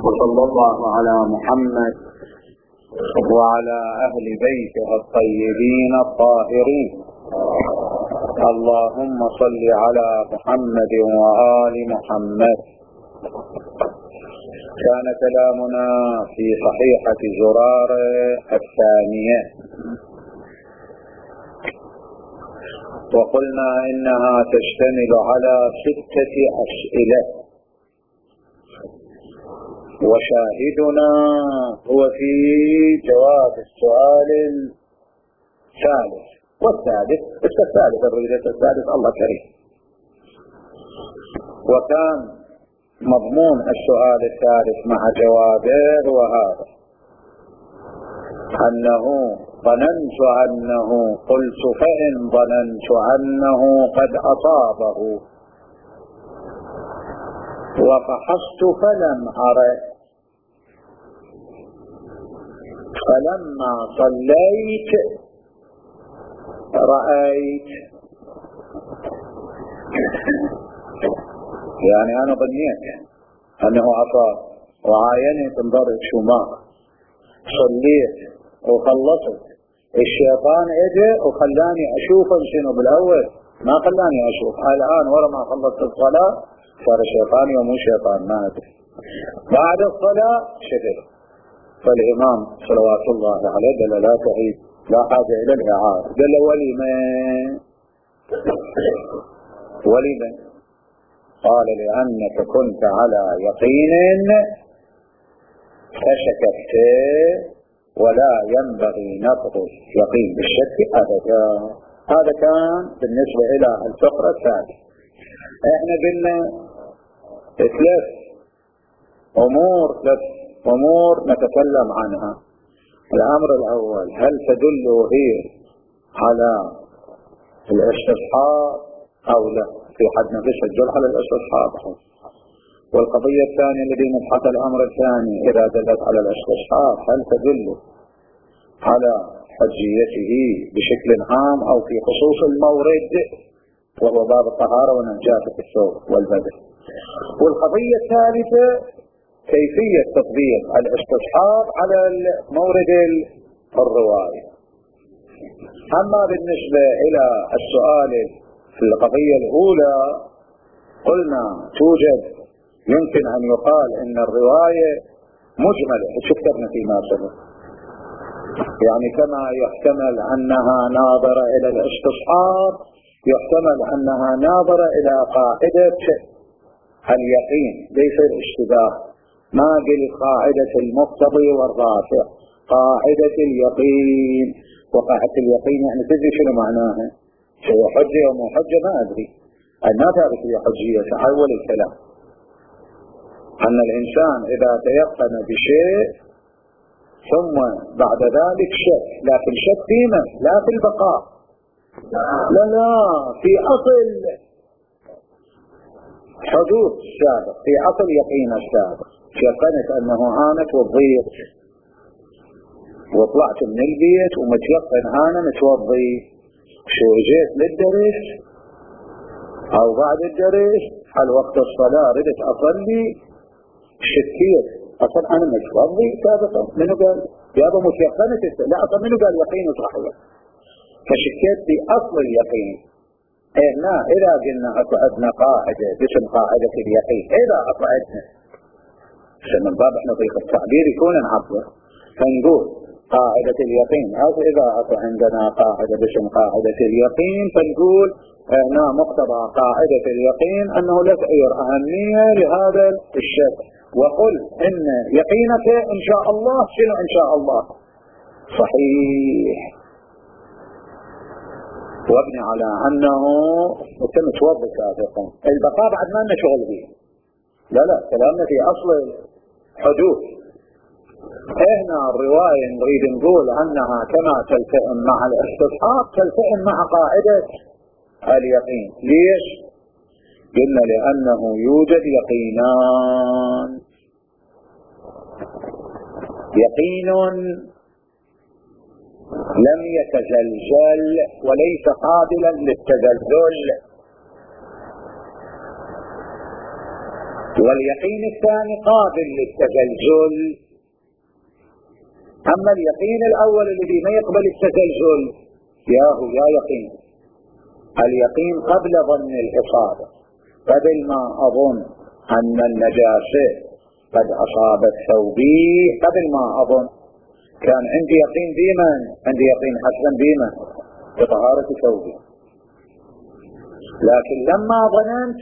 وصلى الله على محمد وعلى أهل بيته الطيبين الطاهرين. اللهم صل على محمد وآل محمد. كان كلامنا في صحيحة زرارة الثانية، وقلنا إنها تشتمل على 6 أسئلة، وشاهدنا هو في جواب السؤال الثالث والسادس. الثالث الرجل السادس الله كريم. وكان مضمون السؤال الثالث مع جوابه هو هذا: أنه ظننت أنه قلت فإن ظننت أنه قد أصابه وفحصت فلم أرى، فلما صليت رأيت. يعني أنا ظنيت أنه أصاب وعاينت انضرب شماغ، صليت وخلصت، الشيطان اجى وخلاني أشوفه شنو بالأول، ما خلاني أشوف. الآن ورا ما خلصت الصلاة صار شيطاني ومو شيطان ما أدري. بعد الصلاة شفت. فالإمام صلوات الله عليه قال لا تعيد، لا حاجة إلى الإعادة. قال ولمن؟ قال لأنك كنت على يقين فشككت، ولا ينبغي نقض يقين بالشك أبدا. هذا كان بالنسبة إلى الفقرة الثالثة. احنا قلنا 3 أمور نتكلم عنها. الأمر الأول: هل تدل هي على الاستصحاب أو لا؟ في حد نفسه تدل على الاستصحاب. والقضية الثانية التي نبحث الأمر الثاني: إذا دلت على الاستصحاب هل تدل على حجيته بشكل عام أو في خصوص المورد وهو باب الطهارة ونجاسة الثوب والبدن. والقضية الثالثة: كيفية تطبيق الاستصحاب على مورد الرواية. أما بالنسبة إلى السؤال في القضية الأولى قلنا يمكن أن يقال إن الرواية مجملة، شكرنا فيما سبق، يعني كما يحتمل أنها ناظرة إلى الاستصحاب يحتمل أنها ناظرة إلى قاعدة اليقين ليس الاشتباه. ما قل قاعدة المقتضي والرافع، قاعدة اليقين. وقاعدة اليقين يعني تدري شنو معناها؟ هو حجة أو مو حجة ما أدري، ما تعرف هي حجية. أول الكلام أن الإنسان إذا تيقن بشيء ثم بعد ذلك شك، لكن شك فيما لا في البقاء، لا في أصل حدوث سابق، في أصل يقين السابق. يقنت أنه آنت وضيت وطلعت من البيت ومتيقن أنا متوضي، شو جيت للدرس أو بعد الدرس على وقت الصلاة ردت أصلي شكيت أصلا أنا متوضي سابقا. منو قال؟ يابا متيقنت؟ لا أصلا منو قال يقين صحيح؟ فشكيت بأصل اليقين. هنا إذا قلنا أقعدنا قاعدة باسم قاعدة اليقين، إذا أقعدنا من باب احنا طريق التعبير يكون نعبر فنقول قاعدة اليقين، أو إذا عندنا قاعدة باسم قاعدة اليقين فنقول هنا مقتضى قاعدة اليقين أنه لا تعير أهمية لهذا الشك، وقل إن يقينك إن شاء الله شنو إن شاء الله صحيح، وابني على أنه متوضي سابقا. البقاء بعد ما نشغل به، لا كلامنا في أصل حدوث. هنا الرواية نريد نقول أنها كما تلتئم مع الاستصحاب تلتئم مع قاعدة اليقين. ليش؟ قلنا لأنه يوجد يقينان: يقين لم يتزلزل وليس قابلا للتزلزل. واليقين الثاني قابل للتزلزل. أما اليقين الأول الذي ما يقبل التزلزل يا يقين، اليقين قبل ظن الإصابة، قبل ما أظن أن النجاسة قد أصابت ثوبي، قبل ما أظن كان عندي يقين بمن؟ عندي يقين حسنا بمن؟ بطهارة ثوبي، لكن لما ظننت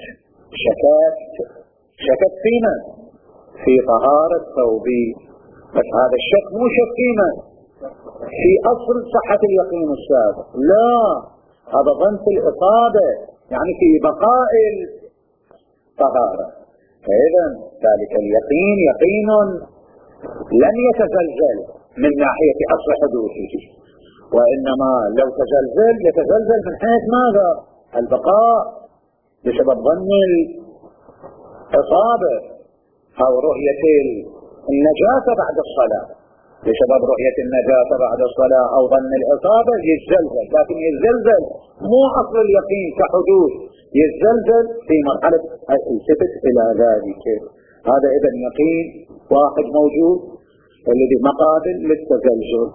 شكت في من؟ في طهارة ثوبي. بس هذا الشك مو شك في من؟ في أصل صحة اليقين السابق، لا، هذا ظن في الإصابة، يعني في بقاء الطهارة. فإذا ذلك اليقين يقين لن يتزلزل من ناحية أصل حدوثه، وإنما لو تزلزل يتزلزل من حيث ماذا؟ البقاء بسبب ظن الإصابة أو رؤية النجاسة بعد الصلاة، بسبب رؤية النجاسة بعد الصلاة أو ظن الإصابة يتزلزل، لكن يتزلزل مو أصل اليقين كحدوث، يتزلزل في مرحلة التفت إلى ذلك. هذا إذن يقين واحد موجود الذي مقابل للتزلزل.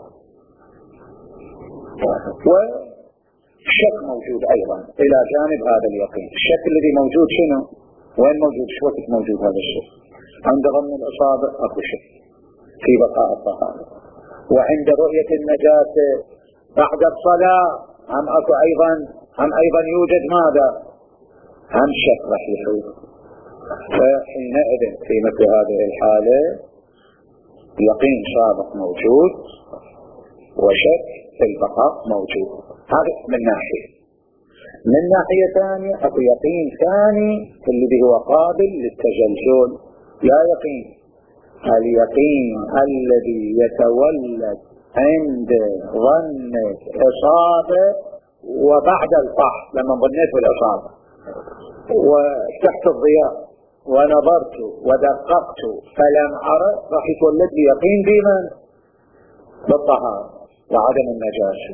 وشك موجود أيضا إلى جانب هذا اليقين. الشك الذي موجود شنو؟ وين موجود؟ شو وقت موجود هذا الشك؟ عند ظن الإصابة أكو شك في بقاء الطهارة، وعند رؤية النجاسة بعد الصلاة هم أيضا يوجد ماذا؟ هم شك راح يحول. فحينئذ في مثل هذه الحالة يقين سابق موجود وشك في البقاء موجود. هذا من ناحية. من ناحية ثانية أكو يقين ثاني الذي هو قابل للتزلزل. يا يقين اليقين الذي يتولد عند ظن إصابة وبعد الفحص، لما ظنيت بالإصابة وفتحت الضياء ونظرت ودققت فلم أرى، راح يتولد لي يقين بمن؟ بالطهارة وعدم النجاسة.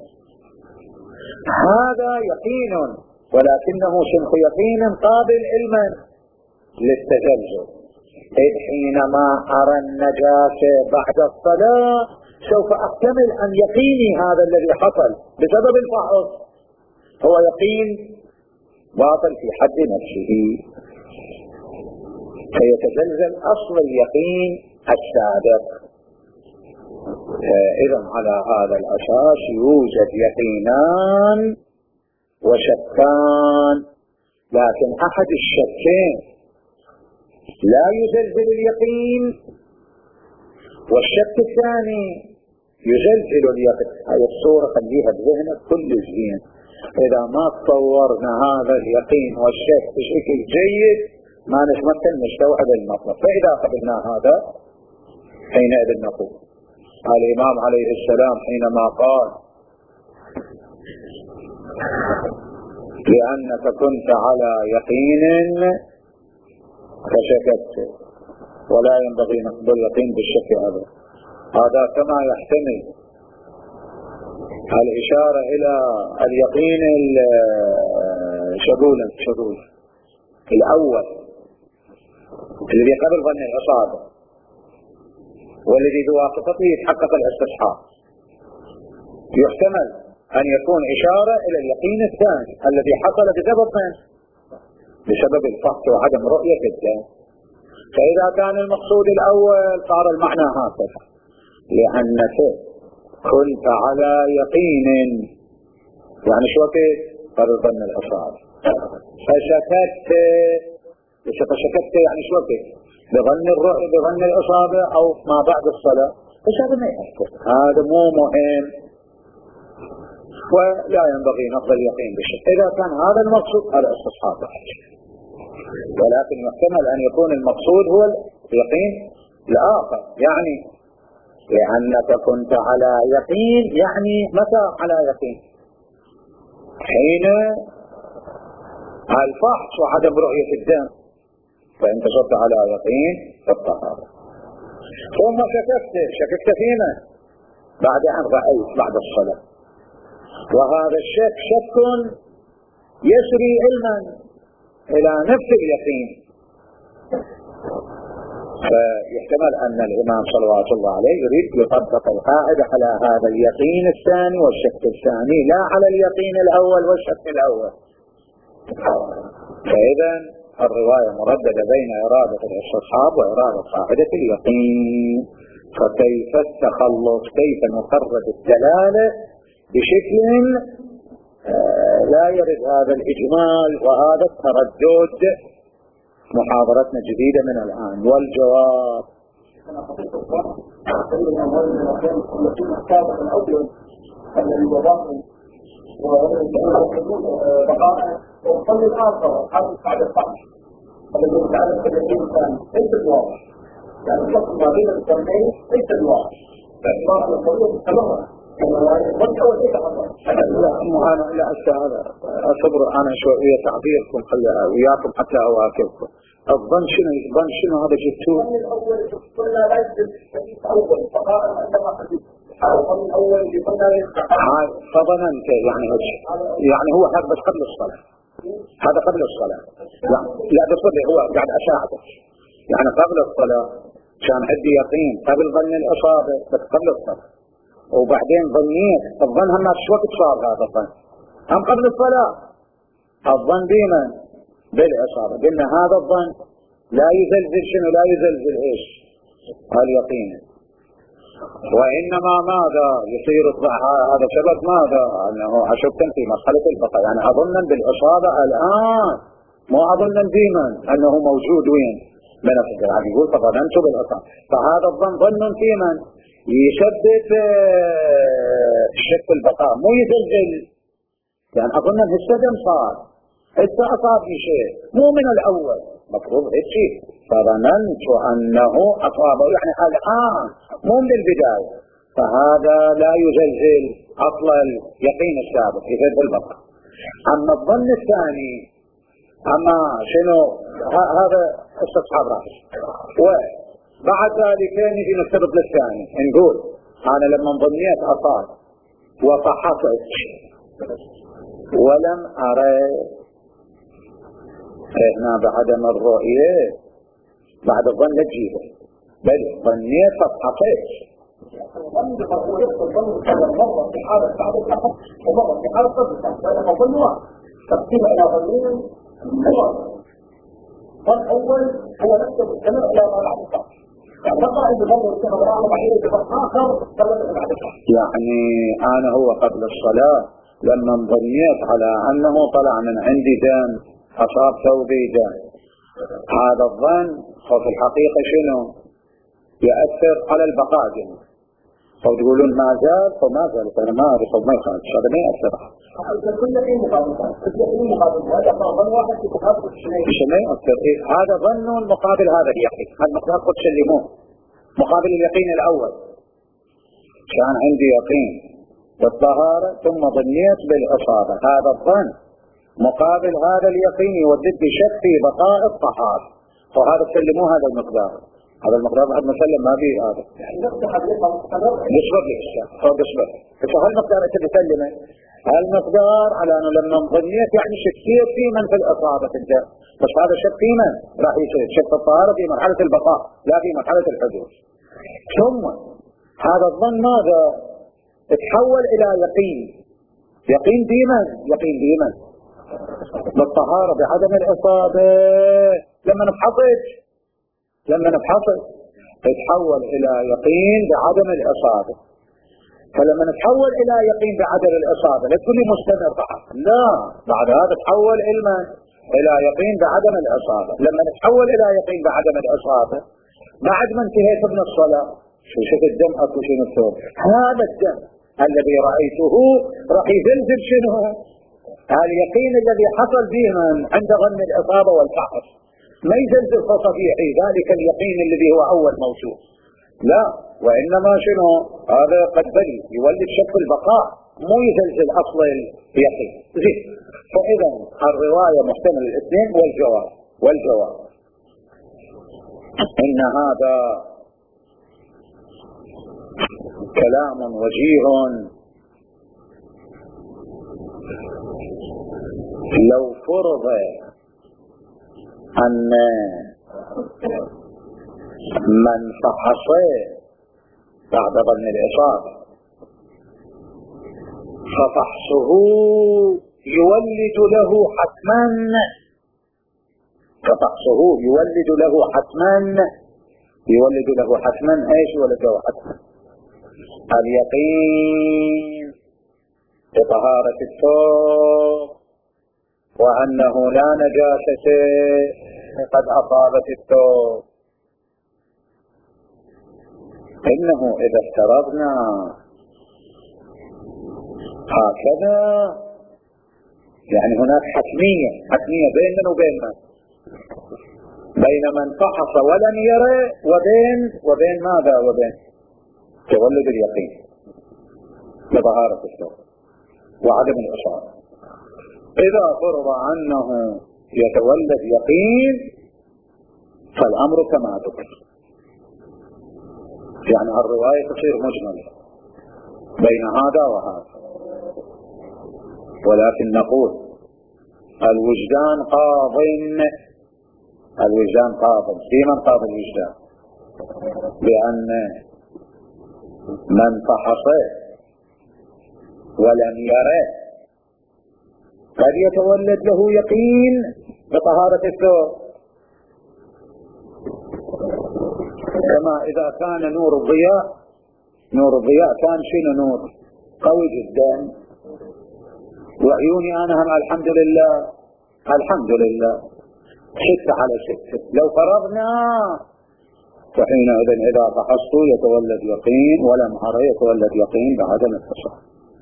هذا يقين ولكنه شنخ يقين قابل علما للتزلزل. إذ حينما أرى النجاسة بعد الصلاة سوف أحتمل أن يقيني هذا الذي حصل بسبب الفحص هو يقين باطل في حد نفسه، فيتزلزل أصل اليقين السابق. إذن على هذا الأساس يوجد يقينان وشكان، لكن أحد الشكين لا يزلزل اليقين والشك الثاني يزلزل اليقين. هذه الصورة خليها بذهنك كل زين. إذا ما تصورنا هذا اليقين والشك بشكل جيد ما نتمكن نستوعب المطلب. فإذا قبلنا هذا حينئذ نقول الإمام عليه السلام حينما قال لأنك كنت على يقين فشككت ولا ينبغي نقبل اليقين بالشك أبدا. هذا كما يحتمل الإشارة إلى اليقين الشغول الأول الذي قبل ظن الإصابة والذي بواسطته يتحقق الاستصحاب، يحتمل أن يكون إشارة إلى اليقين الثاني الذي حصل بسبب الفحص وعدم رؤية الدم. فإذا كان المقصود الأول صار المعنى هكذا: لأنك كنت على يقين، يعني شو وقت قبل ظن الإصابة، فشككت يعني شو وقت بظن الإصابة أو ما بعد الصلاة. بس هذا ما يأثر، هذا مو مهم ولا ينبغي نقض اليقين بالشك. إذا كان هذا المقصود هذا استصحاب، ولكن يحتمل أن يكون المقصود هو اليقين الآخر، يعني لأنك كنت على يقين، يعني متى على يقين؟ حين الفحص وعدم رؤية الدم، فأنت صرت على يقين بالطهارة. ثم شككت فيما بعد أن رأيت بعد الصلاة، وهذا الشك شك يسري علما إلى نفس اليقين، فيحتمل أن الإمام صلوات الله عليه يريد يطبق القاعدة على هذا اليقين الثاني والشك الثاني، لا على اليقين الأول والشك الأول. فإذا الرواية مرددة بين إرادة الاستصحاب وإرادة قاعدة اليقين. فكيف التخلص؟ كيف نخرج الدلالة بشكل لا يرد هذا الإجمال وهذا التردد؟ محاضرتنا جديدة من الآن. والجواب أنا شوية تعبيركم خلي وياكم حتى أواكبكم. الظن شنو؟ الظن شنو هذا جبتوه؟ فظننت يعني هو هذا بس قبل الصلاة، هذا قبل الصلاة. لا بصدق هو قاعد أساعدك يعني قبل الصلاة كان عندي يقين قبل ظن الإصابة بس قبل الصلاة، وبعدين ظنيت الظن هم نفس وقت صار هذا الظن هم قبل الصلاة. الظن ديما بالإصابة. قلنا هذا الظن لا يزلزل شنو؟ لا يزلزل إيش؟ اليقين. وإنما ماذا يصير هذا سبب ماذا؟ أنه أشك في مسألة البقاء، يعني أظنا بالإصابة الآن مو أظنا ديما أنه موجود وين؟ من الفجر. يعني يقول فظننت بالإصابة، فهذا الظن ظن في من يثبت الشك في البقاء مو يزلزل، يعني أظن السدم صار إذا أصابني شيء مو من الأول مفروض هيك شيء. فظننت أنه أصابه يعني الآن مو من البداية، فهذا لا يزلزل أصل اليقين السابق يزلزل البقاء. أما الظن الثاني أما شنو هذا استصحاب رأس. وبعد ذلك نجي نستبد للثاني نقول أنا لما ظنيت أصاب وفحصت ولم أرى، هنا بعدم الرؤية بعد الظن تجيبه، بل ظنيت فحصت. مرة في حالة بعد الحفظ ومرة في حالة صدق، فأنا أظن واحد تقسيم إلى ظنين مرة. والأول هو نفسه مستمر إلى ما بعد الحفظ، فبقى عند ظن السنة بعدين يتبقى آخر ثلاثة بعد الحفظ. يعني أنا هو قبل الصلاة لما ظنيت على أنه طلع من عندي دم أصاب ثوبي دم، هذا الظن في الحقيقة شنو؟ يأثر على البقاء جنة. فتقولون ما زال فما زال، فأنا ما أعرف ما يخالف، هذا ما يأثر. كل شيء مقابل هذا ظن واحد في مقابل شيء ما يأثر. هذا ظن مقابل هذا اليقين، هذا مقدار قدس الليمون مقابل اليقين الأول. كان عندي يقين بالطهارة ثم ظنيت بالإصابة، هذا الظن مقابل هذا اليقين يودد بشك في بقاء الطهارة، وهذا تسلموه هذا المقدار. هذا المقدار بعد ما سلم ما به هذا نسبة لإشياء أو نسبة. فهالمقدار أنت تسلمه هالمقدار على أنه لما ظنيت يعني شكيت في من في الإصابة انت، بس هذا شك في من راح يصير شك الطهارة في مرحلة البقاء لا في مرحلة الحدوث. ثم هذا الظن ماذا تحول إلى يقين. يقين ديما، يقين ديما بالطهارة بعدم الإصابة. لما نفحص تتحول إلى يقين بعدم الإصابة. فلما نتحول إلى يقين بعدم الإصابة لا تقول لي مستمر بعد، لا، بعد هذا تحول إلى يقين بعدم الإصابة. لما نتحول إلى يقين بعدم الإصابة بعد ما انتهيت من الصلاة شو شفت الدم أكو شنو الثوب، هذا الدم الذي رأيته راح يزلزل شنو؟ اليقين الذي حصل به عند ظن الإصابة والفحص، ما يزلزل فصفيحي ذلك اليقين الذي هو أول موجود، لا، وإنما شنو هذا قد بل يولد شك البقاء مو يزلزل أصل اليقين. زين، فإذا الرواية محتمل الاثنين. والجواب إن هذا كلام وجيه لو فرض أن من فحص بعد ظن الإصابة ففحصه يولد له حتما، ففحصه يولد له حتما، يولد له حتما. ايش يولد له حتما؟ اليقين بطهارة الثوب وأنه لا نجاسة قد أصابت الثوب. إنه إذا افترضنا هكذا يعني هناك حتمية بيننا وبيننا، بين من فحص ولم يرى وبين ماذا؟ وبين تولد اليقين بطهارة الثوب وعدم الإصابة. إذا فرض أنه يتولد يقين فالأمر كما ذكر، يعني الرواية تصير مجملة بين هذا وهذا. ولكن نقول الوجدان قاض في من قاض الوجدان، لأن من فحص ولم يرى قد يتولد له يقين بطهارة الثوب، كما إذا كان نور الضياء كان شنو نور قوي جدا، وعيوني أنا هم الحمد لله شتة على شتة. لو فرضنا فحينئذ إذا فحصت يتولد يقين ولم أرى يتولد يقين بعدم التصرف.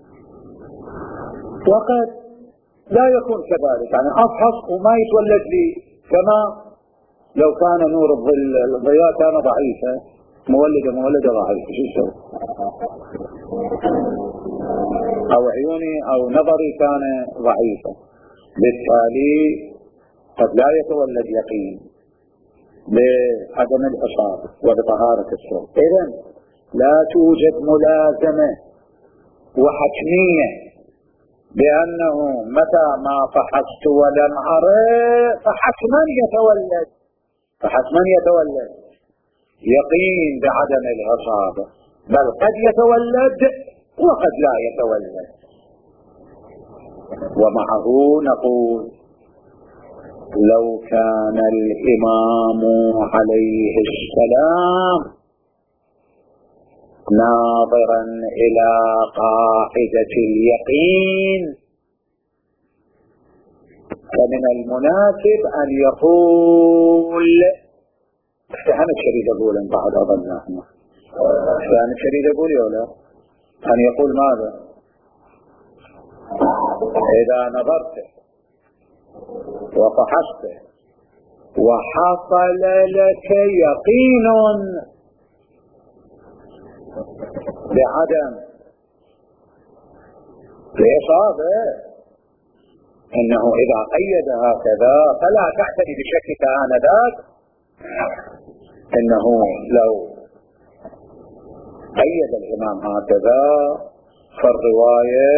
وقد لا يكون كذلك، يعني أفحص وما يتولد لي، كما لو كان نور الضياء كان ضعيفا مولدة ضعيفة، شو يسوي؟ أو عيوني أو نظري كان ضعيفا، بالتالي قد لا يتولد يقين بعدم الإصابة وبطهارة الثوب. إذن لا توجد ملازمة وحتمية بأنه متى ما فحصت ولم أرى فحتما يتولد يقين بعدم الإصابة، بل قد يتولد وقد لا يتولد. ومعه نقول لو كان الإمام عليه السلام ناظرا إلى قاعدة اليقين فمن المناسب أن يقول أنا شريد أقول إن بعد أظننا فأنا شريد أقول يولا أن يقول ماذا؟ إذا نظرت وفحصت وحصل لك يقين بعدم الإصابة، إنه إذا قيد هكذا فلا تعتني بشكك آنذاك، إنه لو قيد الإمام هكذا فالرواية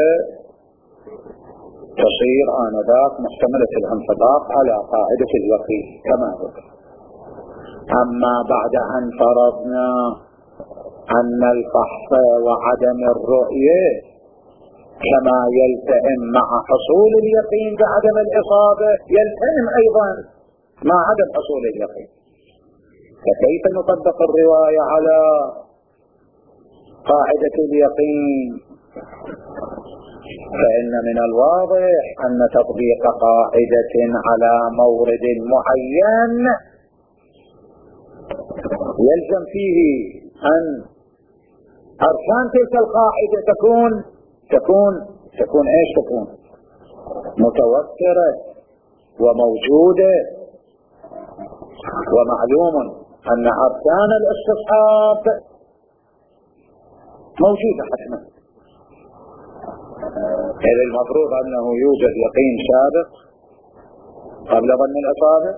تصير آنذاك محتملة الانطباق على قاعدة اليقين كما ذكر. أما بعد أن فرضنا أن الفحص وعدم الرؤية كما يلتئم مع حصول اليقين بعدم الإصابة يلتئم أيضا مع عدم حصول اليقين، فكيف نطبق الرواية على قاعدة اليقين؟ فإن من الواضح أن تطبيق قاعدة على مورد معين يلزم فيه أن أركان تلك القاعدة تكون إيش؟ تكون متوفرة وموجودة، ومعلوم أن أركان الاستصحاب موجودة حتما. إذا المفروض أنه يوجد يقين سابق قبل ظن الإصابة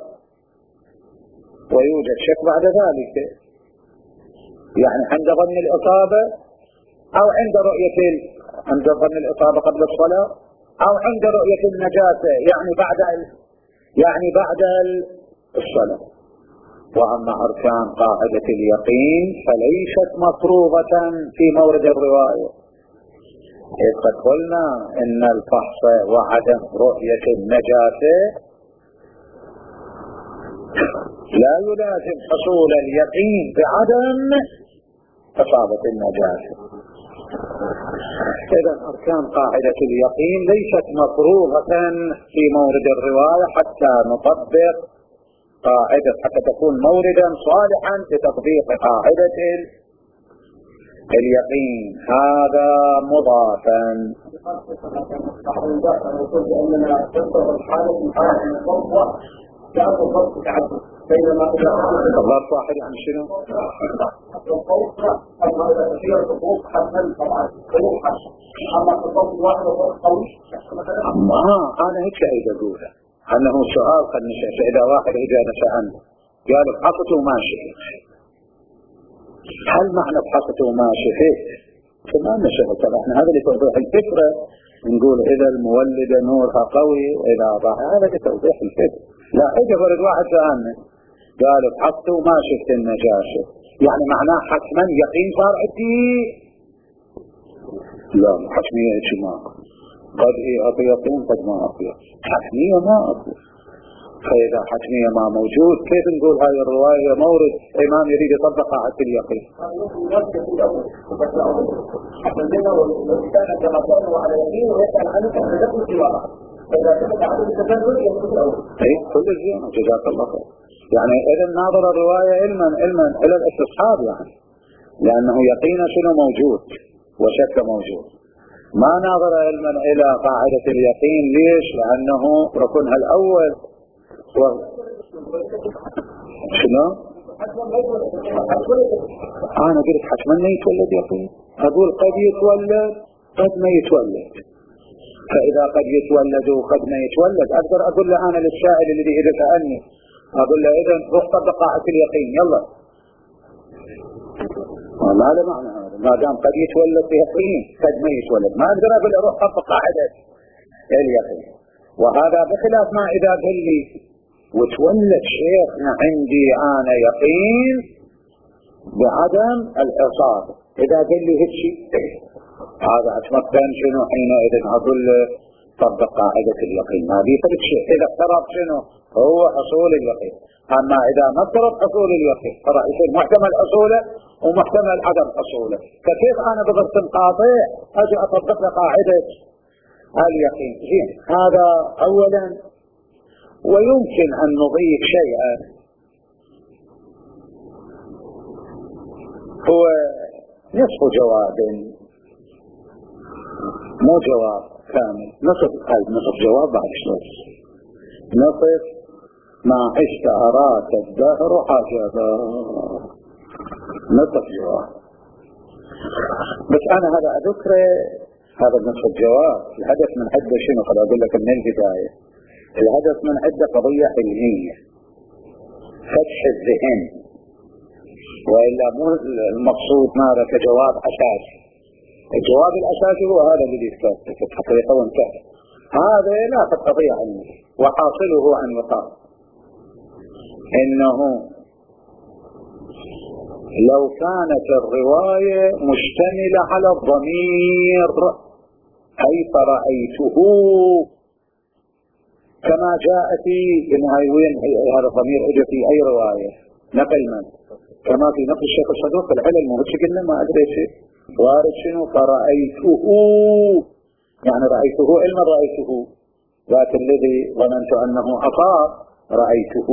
ويوجد شك بعد ذلك، يعني عند ظن الإصابة أو عند ظن الإصابة قبل الصلاة أو عند رؤية النجاسة يعني بعد الصلاة. وأما أركان قاعدة اليقين فليست مفروضة في مورد الرواية، إذ قد قلنا إن الفحص وعدم رؤية النجاسة لا يلازم حصول اليقين بعدم إصابة النجاسة. إذا أركان قاعدة اليقين ليست مفروضة في مورد الرواية حتى نطبق قاعدة، حتى تكون موردا صالحا لتطبيق قاعدة اليقين. هذا مضافا. الضرب واحد عن شنو؟ أنا هيك أريد أقوله، أنه سؤال قد نشأ، فإذا واحد إجا نشأ عنه قال بحثته وماشي، هل معنى بحثته وماشي هيك؟ فما نشأ طبعا. احنا هذا لتوضيح الفكرة، نقول إذا المولدة نورها قوي وإذا ضاع، هذا لتوضيح الفكرة. لا إجا فرد واحد سألنا قال بحثته وما شفت النجاسة، يعني معناه حتما يقين صار عندي؟ لا، حتمية ما قد أعطي يقين قد ما أعطي، حتمية ما أعطي. فإذا حتمية ما موجود كيف نقول هاي الرواية مورد إمام يريد يطبق قاعدة اليقين؟ كل الزينة جزاك الله خير. يعني إذا ناظر الرواية علما إلى الاستصحاب، يعني لأنه يقين شنو موجود وشك موجود، ما ناظر علما إلى قاعدة اليقين. ليش؟ لأنه ركنها الأول شنو؟ أنا قلت حتما ما يتولد يقين، أقول قد يتولد قد ما يتولد. فإذا قد يتولد وقد ما يتولد أقدر أقول له أنا للسائل الذي إذا سألني أقول له إذا روح طبق قاعدة اليقين يلا. ما له معنى هذا، ما دام قد يتولد بيقين قد ما يتولد، ما أقدر أقول له روح طبق قاعدة اليقين. وهذا بخلاف ما إذا قل لي وتولد شيخنا عندي أنا يقين بعدم الإصابة، إذا قل لي هيك شيء هذا أتمكن شنو حينئذ أقول طبق قاعدة اليقين، ما بيفرق شيء. إذا افترض شنو هو حصول اليقين، أما إذا ما افترض حصول اليقين فراح يصير محتمل حصوله ومحتمل عدم حصوله. فكيف أنا بضرب قاطع أجي أطبق قاعدة اليقين؟ زين، هذا أولا. ويمكن أن نضيف شيئا، هو نصف جواب، مو جواب كامل، نصف جواب بعد شوي، نصف ما عشت أراك الدهر عجبا، نصف جواب. بس أنا هذا أذكره، هذا نصف الجواب الهدف من عدة شنو؟ قد أقول لك من البداية، الهدف من عدة قضية علمية، فتح الذهن، وإلا مو المقصود ماذا كجواب أساسي. الجواب الأساسي هو هذا الذي ذكرته في الحقيقة وانتهى، هذا لا قضية علمية. وحاصله أن يقال إنه لو كانت الرواية مشتملة على الضمير أي فرأيته كما جاء في وين هذا الضمير اجى في أي رواية نقل من كما في نقل الشيخ الصدوق في العلم، مو قلنا ما أدري شيء وارد شنو فرأيته، يعني رأيته علما رأيته، ذاك الذي ظننت أنه أصاب رأيته.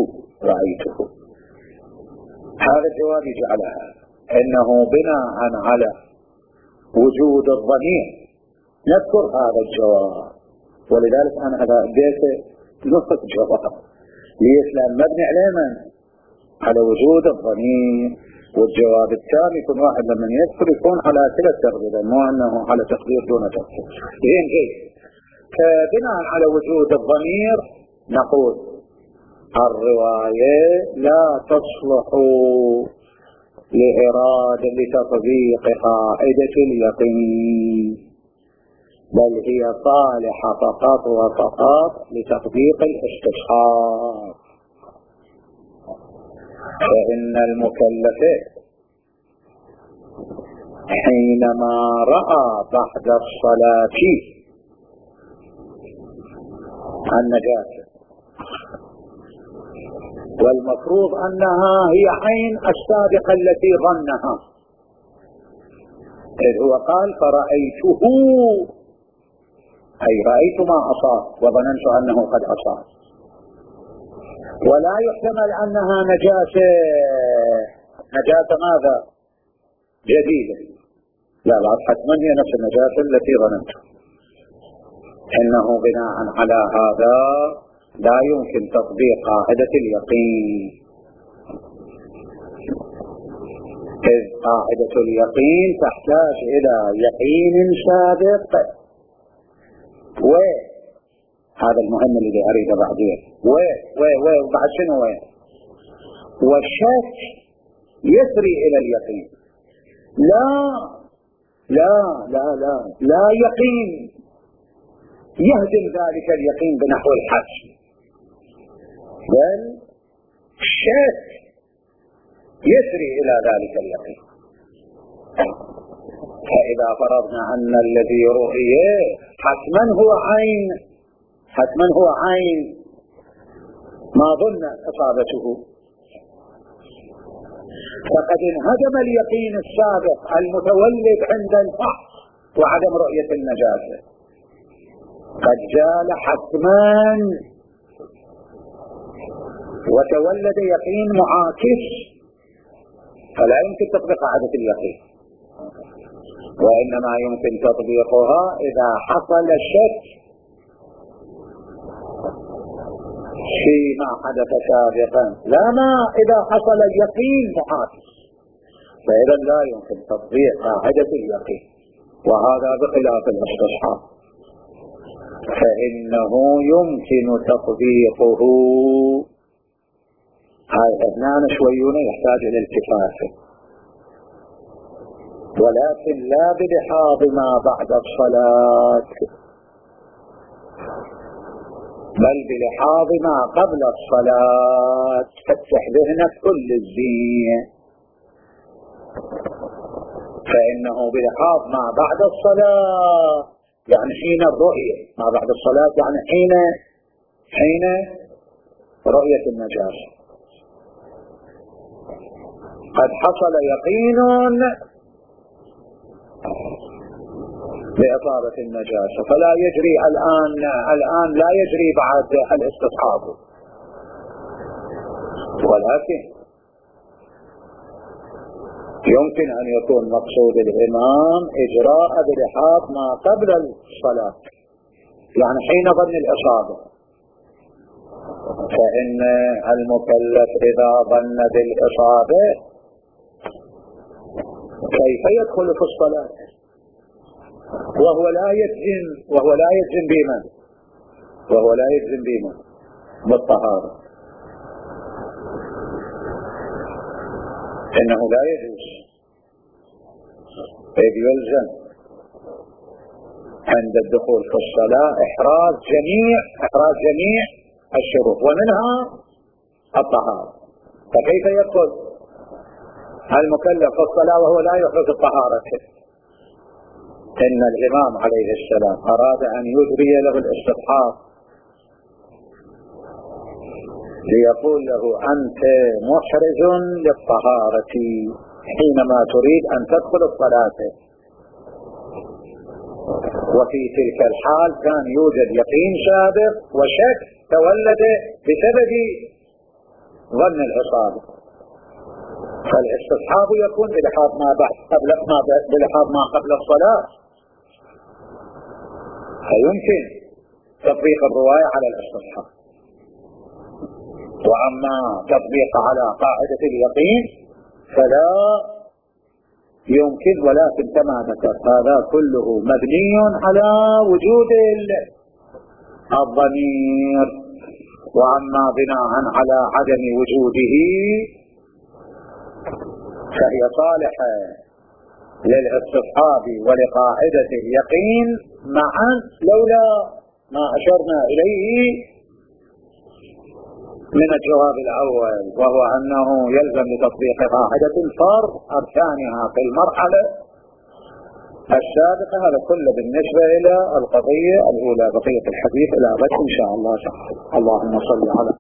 هذا الجواب جعلها إنه بناء على وجود الضمير نذكر هذا الجواب. ولذلك أنا هذا بيت نصف جواب، ليش؟ لأن مبني على من؟ على وجود الضمير. والجواب الثاني يكون واحد لما يذكر يكون على ثلاث تقدير، مو أنه على تقدير دون تقدير. زين فبناء على وجود الضمير نقول الرواية لا تصلح لتطبيق قاعدة اليقين، بل هي صالحة فقط وفقط لتطبيق الاستصحاب. فإن المكلف حينما رأى بعد الصلاة النجاسة، والمفروض أنها هي عين السابقة التي ظنها، إذ هو قال فرأيته، أي رأيت ما أصاب وظننت أنه قد أصاب، ولا يحتمل أنها نجاسة ماذا؟ جديدة، لا حتما هي نفس النجاسة التي ظننت. إنه بناء على هذا لا يمكن تطبيق قاعدة اليقين، إذ قاعدة اليقين تحتاج إلى يقين سابق، وهذا المهم الذي أريد بعدين، وبعد شنو والشك يسري إلى اليقين. لا يقين يهدم ذلك اليقين بنحو الحج، بل الشك يسري إلى ذلك اليقين. فإذا فرضنا أن الذي رؤي حتما هو عين ما ظن إصابته، فقد انهدم اليقين السابق المتولد عند الفحص وعدم رؤية النجاسة، قد جال حتما وتولد يقين معاكس، فلا يمكن تطبيق قاعدة اليقين، وإنما يمكن تطبيقها إذا حصل الشك فيما حدث سابقا، لا ما إذا حصل اليقين معاكس، فإذا لا يمكن تطبيق قاعدة اليقين، وهذا بخلاف الاستصحاب فإنه يمكن تطبيقه. هاي اثنان شويون يحتاج إلى التفاف، ولكن لا بلحاظ ما بعد الصلاة، بل بلحاظ ما قبل الصلاة، فتح ذهنك كل الزين. فإنه بلحاظ ما بعد الصلاة يعني حين الرؤية، ما بعد الصلاة يعني حين رؤية النجاسة، قد حصل يقين بإصابة النجاسة، فلا يجري الآن لا يجري بعد الاستصحاب، ولكن يمكن أن يكون مقصود الإمام إجراء بلحاظ ما قبل الصلاة، يعني حين ظن الإصابة، فإن المكلف إذا ظن بالإصابة كيف يدخل في الصلاة وهو لا يجزم بمن بالطهارة؟ إنه لا يجوز، إذ يلزم عند الدخول في الصلاة إحراز جميع الشروط ومنها الطهارة، فكيف يدخل المكلف في الصلاة وهو لا يحرز الطهارة؟ إن الإمام عليه السلام أراد أن يجري له الاستصحاب ليقول له أنت محرز للطهارة حينما تريد أن تدخل الصلاة، وفي تلك الحال كان يوجد يقين سابق وشك تولد بسبب ظن الإصابة، فالاستصحاب يكون بلحاظ ما قبل الصلاة، فيمكن تطبيق الرواية على الاستصحاب. وأما تطبيق على قاعدة اليقين فلا يمكن، ولكن كما ذكرت هذا كله مبني على وجود الضمير، وأما بناء على عدم وجوده فهي صالحة للاستصحاب ولقاعدة اليقين معا، لولا ما أشرنا إليه من الجواب الأول، وهو أنه يلزم لتطبيق قاعدة الفرض أركانها في المرحلة السابقة. هذا كله بالنسبة إلى القضية الأولى. بقية الحديث إلى غد إن شاء الله تعالى. اللهم صل على